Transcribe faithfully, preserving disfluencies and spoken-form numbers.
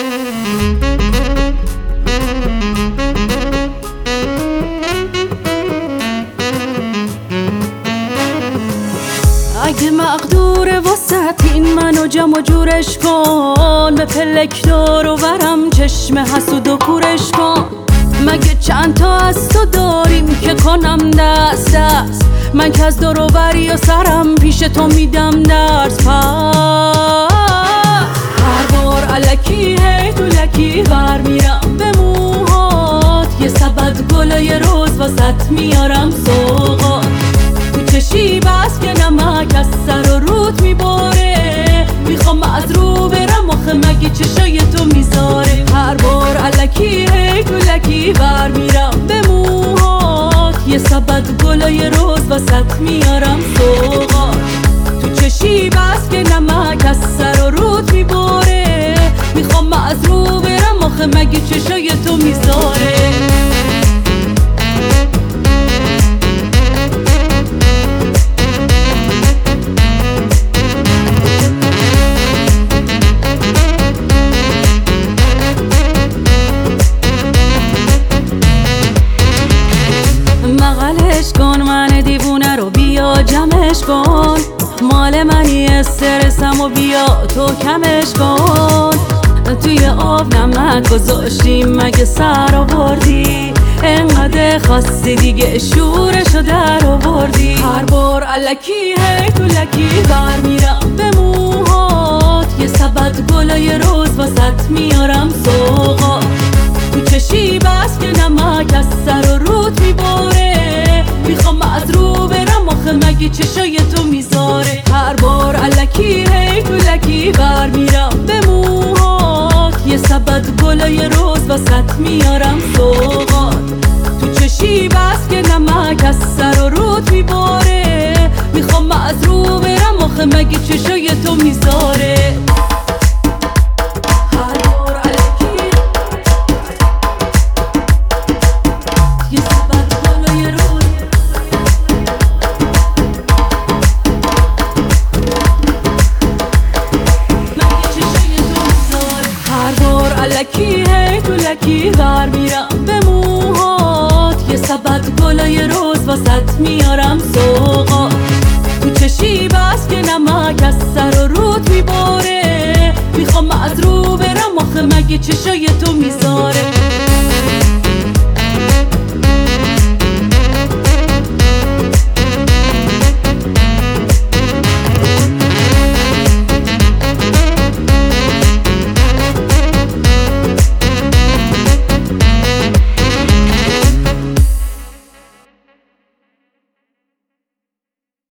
اگه مقدور وسط این منو جمع و جورش کن، به پلک دور و ورم چشم حسود و کورش کن. مگه چند تا از تو داریم که کنم دست دست؟ من که از دور و بری و سرم پیش تو میدم درس. پس هر بار الکی هی تو لکی ور میرم به موهات، یه سبد گلای روز واسط میارم سوغات. تو چشی بس که نمک از سر و روت میباره، میخوام از رو برم آخه مگه چشای تو میذاره. هر بار الکی هی تو لکی ور میرم به موهات، یه سبد گلای روز واسط میارم سوغات. تو چشی بس که نمک از سر و روت میباره، میخوام از رو برم آخه مگه چشای تو میذاره. مغلش کن من دیوونه رو، بیا جمعش کن. مال منی استرسم و بیا تو کمش کن. توی آب نمک گذاشتیم مگه سر آوردی؟ انقدر خواستی دیگه شورشو در آوردی. هر بار الکی هی تو لکی ور میرم به موهات، یه سبد گلای روز واسط میارم سوغات. تو چشی بس که نمک از سر و روت میباره، میخوام از رو برم آخه مگه چشای تو میذاره. هر بار الکی هی تو لکی ور میرم به موهات، یه سبد گلای روز واسط میارم سوغات. تو چشی بس که نمک از سر و روت میباره، میخوام از رو برم آخه مگه چشای تو میذاره. الکی هی تو لکی ور میرم به موهات، یه سبد گلای روز واسط میارم سوغات. تو چشی بس که نمک از سر و روت میباره، میخوام از رو برم آخه مگه چشای تو میذاره.